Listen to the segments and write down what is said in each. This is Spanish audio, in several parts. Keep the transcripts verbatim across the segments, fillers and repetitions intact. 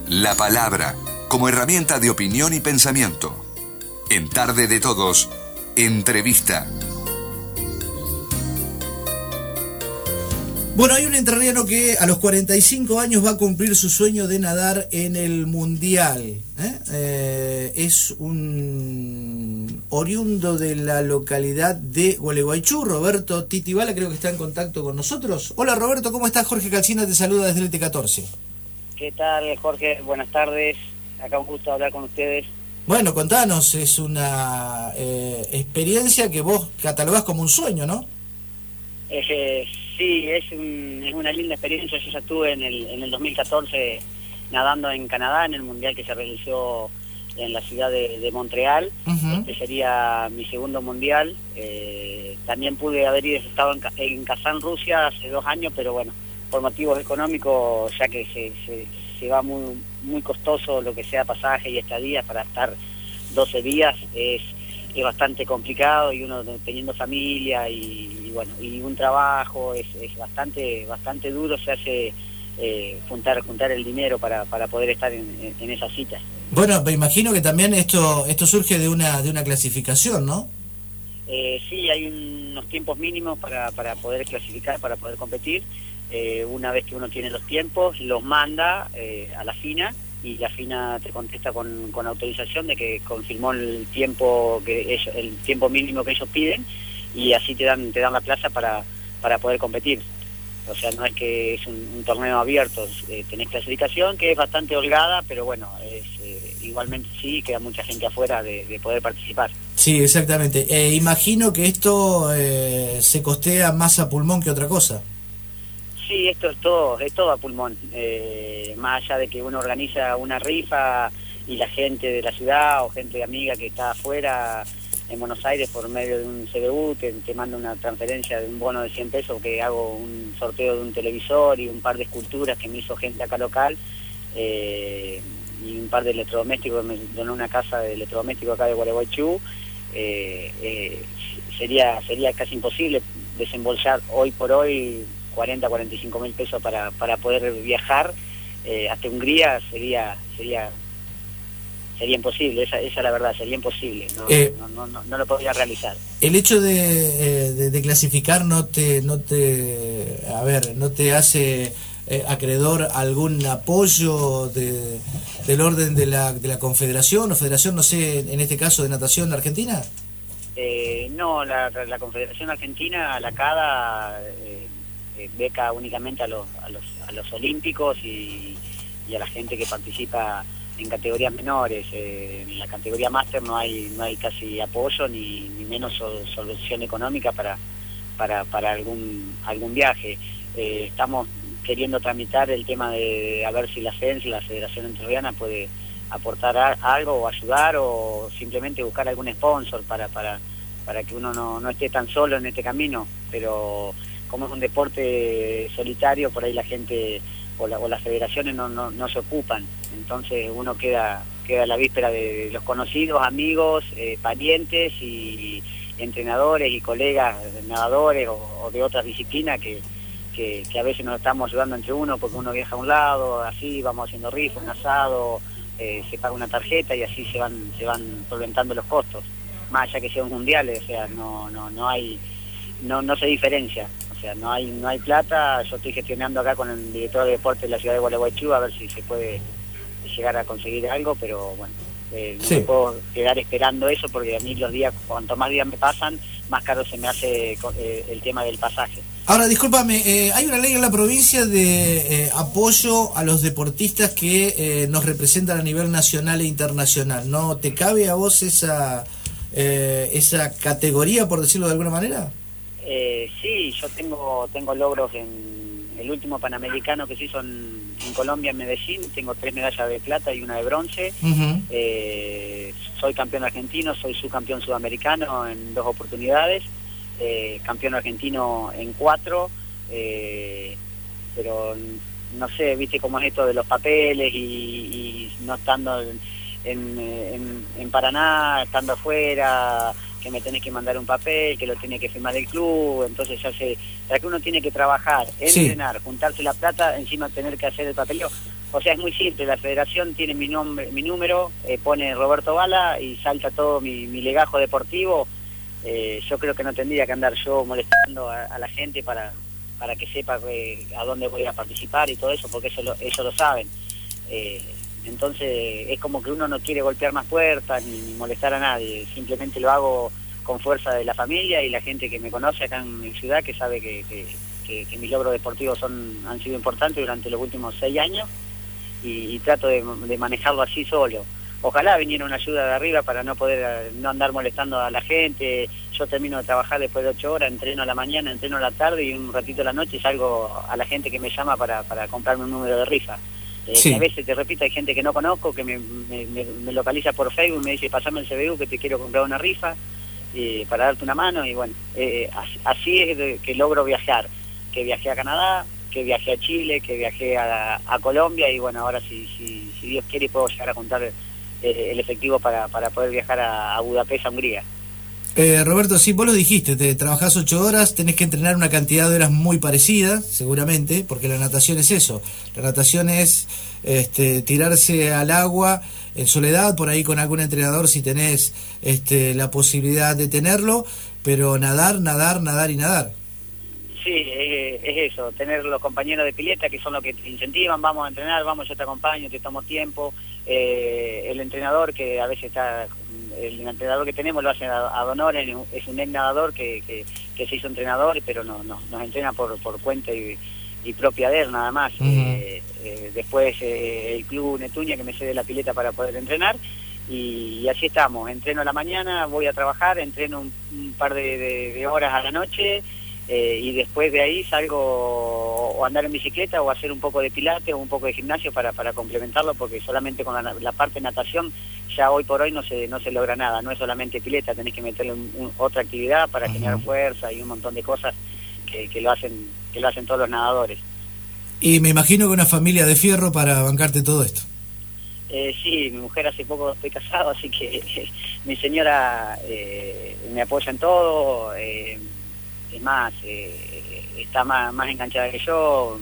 La palabra, como herramienta de opinión y pensamiento. En Tarde de Todos, entrevista. Bueno, hay un entrerriano que a los cuarenta y cinco años va a cumplir su sueño de nadar en el Mundial. ¿eh? Eh, es un oriundo de la localidad de Gualeguaychú, Roberto Titibala, creo que está en contacto con nosotros. Hola Roberto, ¿cómo estás? Jorge Calcina te saluda desde el T catorce. ¿Qué tal, Jorge? Buenas tardes. Acá un gusto hablar con ustedes. Bueno, contanos, es una eh, experiencia que vos catalogás como un sueño, ¿no? Eh, sí, es, un, es una linda experiencia. Yo ya estuve en el, en el dos mil catorce nadando en Canadá, en el Mundial que se realizó en la ciudad de, de Montreal. Uh-huh. Este sería mi segundo Mundial. Eh, también pude haber ido, estado en, en Kazán, Rusia, hace dos años, pero bueno, por motivos económicos, ya que se, se, se va muy, muy costoso lo que sea pasaje y estadía para estar doce días, es... es bastante complicado, y uno teniendo familia y, y bueno, y un trabajo, es, es bastante bastante duro, se hace eh, juntar juntar el dinero para, para poder estar en, en, en esa cita. Bueno, me imagino que también esto esto surge de una de una clasificación, ¿no? Eh, sí, hay unos tiempos mínimos para, para poder clasificar, para poder competir. Eh, una vez que uno tiene los tiempos, los manda eh, a la FINA, y la FINA te contesta con, con autorización de que confirmó el tiempo que ellos, el tiempo mínimo que ellos piden, y así te dan te dan la plaza para para poder competir. O sea, no es que es un, un torneo abierto, eh, tenés clasificación que es bastante holgada, pero bueno, es, eh, igualmente sí queda mucha gente afuera de, de poder participar. Sí, exactamente. Eh, imagino que esto eh, se costea más a pulmón que otra cosa. Sí, esto es todo, es todo a pulmón. Eh, más allá de que uno organiza una rifa y la gente de la ciudad o gente amiga que está afuera en Buenos Aires por medio de un C B U te, te manda una transferencia de un bono de cien pesos, que hago un sorteo de un televisor y un par de esculturas que me hizo gente acá local, eh, y un par de electrodomésticos, me donó una casa de electrodomésticos acá de Gualeguaychú. Eh, eh, sería sería casi imposible desembolsar hoy por hoy cuarenta, cuarenta y cinco mil pesos para, para poder viajar eh, hasta Hungría. sería sería sería imposible, esa, esa es la verdad, sería imposible, no, eh, no, no, no, no lo podría realizar. El hecho de, eh, de, de clasificar no te, no te, a ver, no te hace eh, acreedor algún apoyo de, del orden de la, de la Confederación o Federación, no sé, en este caso de Natación Argentina. Eh, no, la, la Confederación Argentina, la CADA, eh, eh, beca únicamente a los, a los, a los olímpicos y, y a la gente que participa en categorías menores. Eh, en la categoría máster no hay no hay casi apoyo ni, ni menos so, solución económica para para para algún algún viaje. Eh, estamos queriendo tramitar el tema de a ver si la F E N S, la Federación Entrerriana, puede aportar a, algo o ayudar, o simplemente buscar algún sponsor para para para que uno no, no esté tan solo en este camino. Pero como es un deporte solitario, por ahí la gente o, la, o las federaciones no, no, no se ocupan, entonces uno queda queda a la víspera de los conocidos, amigos, eh, parientes y, y entrenadores y colegas nadadores o, o de otras disciplinas que, que, que a veces nos estamos ayudando entre uno, porque uno viaja a un lado, así vamos haciendo rifa, un asado, eh, se paga una tarjeta y así se van se van solventando los costos, más allá que sean mundiales. O sea, no no no hay no no se diferencia. O sea, no hay no hay plata. Yo estoy gestionando acá con el director de deporte de la ciudad de Gualeguaychú a ver si se puede llegar a conseguir algo, pero bueno, eh, no sí. me puedo quedar esperando eso, porque a mí los días, cuanto más días me pasan, más caro se me hace eh, el tema del pasaje. Ahora, discúlpame, eh, hay una ley en la provincia de eh, apoyo a los deportistas que eh, nos representan a nivel nacional e internacional, ¿no? ¿Te cabe a vos esa eh, esa categoría, por decirlo de alguna manera? Eh, sí, yo tengo tengo logros en el último Panamericano que se hizo en, en Colombia, en Medellín. Tengo tres medallas de plata y una de bronce. Uh-huh. eh, soy campeón argentino, soy subcampeón sudamericano en dos oportunidades, eh, campeón argentino en cuatro, eh, pero no sé, viste cómo es esto de los papeles y, y no estando en, en, en, en Paraná, estando afuera, que me tenés que mandar un papel, que lo tiene que firmar el club. Entonces ya sé, ya que uno tiene que trabajar, entrenar, sí. juntarse la plata, encima tener que hacer el papeleo, O sea, es muy simple, la federación tiene mi nombre, mi número, eh, pone Roberto Bala y salta todo mi, mi legajo deportivo. Eh, yo creo que no tendría que andar yo molestando a, a la gente para, para que sepa eh, a dónde voy a participar y todo eso, porque eso lo, ellos lo saben. Eh, entonces es como que uno no quiere golpear más puertas ni, ni molestar a nadie, simplemente lo hago con fuerza de la familia y la gente que me conoce acá en mi ciudad, que sabe que, que, que, que mis logros deportivos son, han sido importantes durante los últimos seis años. Y, y trato de, de manejarlo así solo. Ojalá viniera una ayuda de arriba para no poder no andar molestando a la gente. Yo termino de trabajar después de ocho horas, entreno a la mañana, entreno a la tarde y un ratito a la noche salgo a la gente que me llama para, para comprarme un número de rifa. Eh, sí. A veces, te repito, hay gente que no conozco, que me, me, me, me localiza por Facebook, me dice, pasame el C B U que te quiero comprar una rifa eh, para darte una mano. Y bueno, eh, así, así es de, que logro viajar, que viajé a Canadá, que viajé a Chile, que viajé a, a Colombia y bueno, ahora si, si, si Dios quiere puedo llegar a juntar eh, el efectivo para, para poder viajar a, a Budapest, a Hungría. Eh, Roberto, sí, vos lo dijiste, te trabajás ocho horas, tenés que entrenar una cantidad de horas muy parecida, seguramente, porque la natación es eso, la natación es este, tirarse al agua en soledad, por ahí con algún entrenador si tenés este, la posibilidad de tenerlo, pero nadar, nadar, nadar y nadar. Sí, es, es eso, tener los compañeros de pileta que son los que te incentivan, vamos a entrenar, vamos, yo te acompaño, te tomo tiempo, eh, el entrenador que a veces está, el entrenador que tenemos lo hace a, a Donor, es un ex nadador que, que, que se hizo entrenador, pero no, no, nos entrena por, por cuenta y, y propia de él nada más. Uh-huh. eh, eh, después eh, el club Netuña que me cede la pileta para poder entrenar. Y, y así estamos, entreno a la mañana, voy a trabajar, entreno un, un par de, de, de horas a la noche. Eh, y después de ahí salgo o andar en bicicleta o hacer un poco de pilates o un poco de gimnasio para, para complementarlo, porque solamente con la, la parte de natación ya hoy por hoy no se no se logra nada, no es solamente pileta, tenés que meterle un, un, otra actividad para uh-huh. generar fuerza y un montón de cosas que, que lo hacen que lo hacen todos los nadadores. Y me imagino que una familia de fierro para bancarte todo esto. Eh, sí, mi mujer hace poco estoy casado, así que eh, mi señora eh, me apoya en todo. eh, Es más, eh, está más, más enganchada que yo.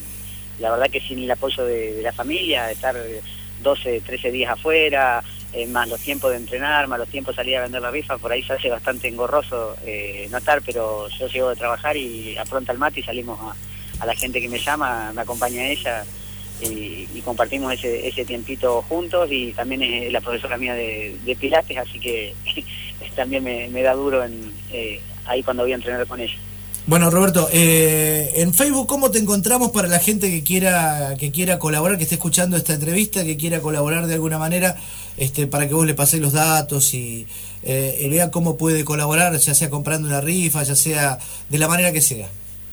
La verdad que sin el apoyo de, de la familia, de estar doce, trece días afuera, eh, más los tiempos de entrenar, más los tiempos de salir a vender la rifa, por ahí se hace bastante engorroso eh, no estar, pero yo llego de trabajar y apronta el mate y salimos a, a la gente que me llama, me acompaña a ella y, y compartimos ese, ese tiempito juntos, y también es la profesora mía de, de Pilates, así que también me, me da duro en... Eh, ahí cuando voy a entrenar con ella. Bueno, Roberto, eh, en Facebook, ¿cómo te encontramos para la gente que quiera que quiera colaborar, que esté escuchando esta entrevista, que quiera colaborar de alguna manera, este, para que vos le paséis los datos y, eh, y vea cómo puede colaborar, ya sea comprando una rifa, ya sea de la manera que sea?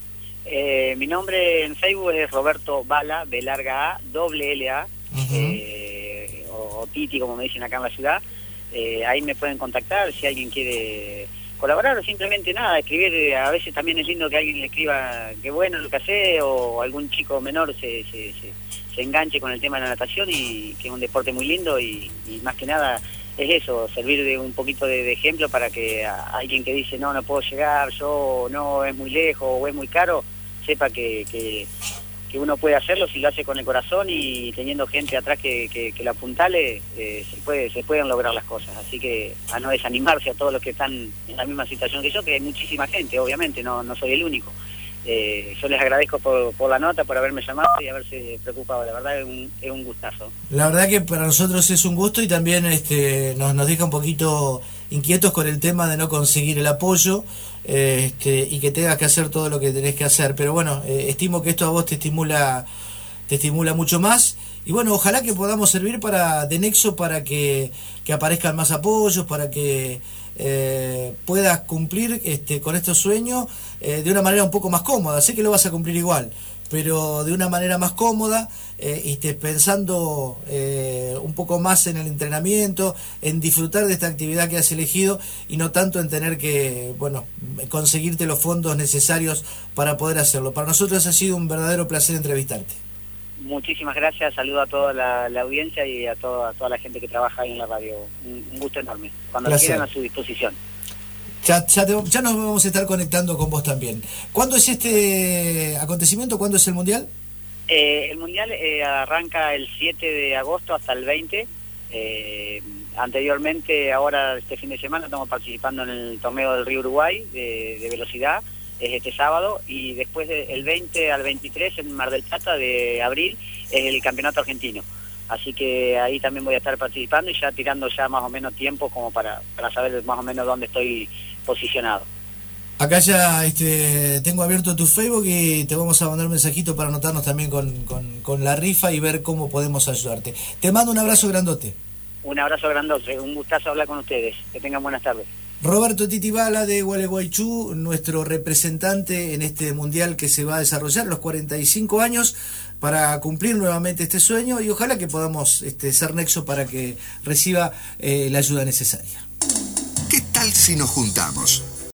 Eh, mi nombre en Facebook es Roberto Bala, B larga A, doble L A, uh-huh. eh, o, o Titi, como me dicen acá en la ciudad. Eh, ahí me pueden contactar si alguien quiere colaborar o simplemente nada, escribir. A veces también es lindo que alguien le escriba qué bueno lo que hace, o algún chico menor se, se, se, se enganche con el tema de la natación, y que es un deporte muy lindo, y, y más que nada es eso, servir de un poquito de, de ejemplo para que a alguien que dice no, no puedo llegar, yo no, es muy lejos o es muy caro, sepa que, que, que uno puede hacerlo si lo hace con el corazón y teniendo gente atrás que, que, que lo apuntale, eh, se puede se pueden lograr las cosas. Así que a no desanimarse a todos los que están en la misma situación que yo, que hay muchísima gente, obviamente, no, no soy el único. Eh, yo les agradezco por, por la nota, por haberme llamado y haberse preocupado. La verdad es un, es un gustazo. La verdad que para nosotros es un gusto, y también este, nos, nos deja un poquito inquietos con el tema de no conseguir el apoyo, eh, este, y que tengas que hacer todo lo que tenés que hacer. Pero bueno, eh, estimo que esto a vos te estimula te estimula mucho más, y bueno, ojalá que podamos servir para de nexo para que, que aparezcan más apoyos, para que eh, puedas cumplir este, con estos sueños eh, de una manera un poco más cómoda. Sé que lo vas a cumplir igual, pero de una manera más cómoda, eh, y estés pensando eh, un poco más en el entrenamiento, en disfrutar de esta actividad que has elegido, y no tanto en tener que, bueno, conseguirte los fondos necesarios para poder hacerlo. Para nosotros ha sido un verdadero placer entrevistarte. Muchísimas gracias, saludo a toda la, la audiencia y a toda, a toda la gente que trabaja ahí en la radio. Un, un gusto enorme. Cuando placer. Quieran, a su disposición. Ya, ya, te, ya nos vamos a estar conectando con vos también. ¿Cuándo es este acontecimiento? ¿Cuándo es el Mundial? Eh, el Mundial eh, arranca el siete de agosto hasta el veinte. Eh, anteriormente, ahora este fin de semana, estamos participando en el torneo del Río Uruguay de, de velocidad, es este sábado, y después del veinte al veintitrés en Mar del Plata de abril es el campeonato argentino. Así que ahí también voy a estar participando y ya tirando ya más o menos tiempo como para, para saber más o menos dónde estoy posicionado. Acá ya este, tengo abierto tu Facebook y te vamos a mandar un mensajito para anotarnos también con, con, con la rifa y ver cómo podemos ayudarte. Te mando un abrazo grandote. Un abrazo grandote, un gustazo hablar con ustedes. Que tengan buenas tardes. Roberto Titibala de Gualeguaychú, nuestro representante en este mundial que se va a desarrollar a los cuarenta y cinco años para cumplir nuevamente este sueño y ojalá que podamos este, ser nexo para que reciba eh, la ayuda necesaria. ¿Qué tal si nos juntamos?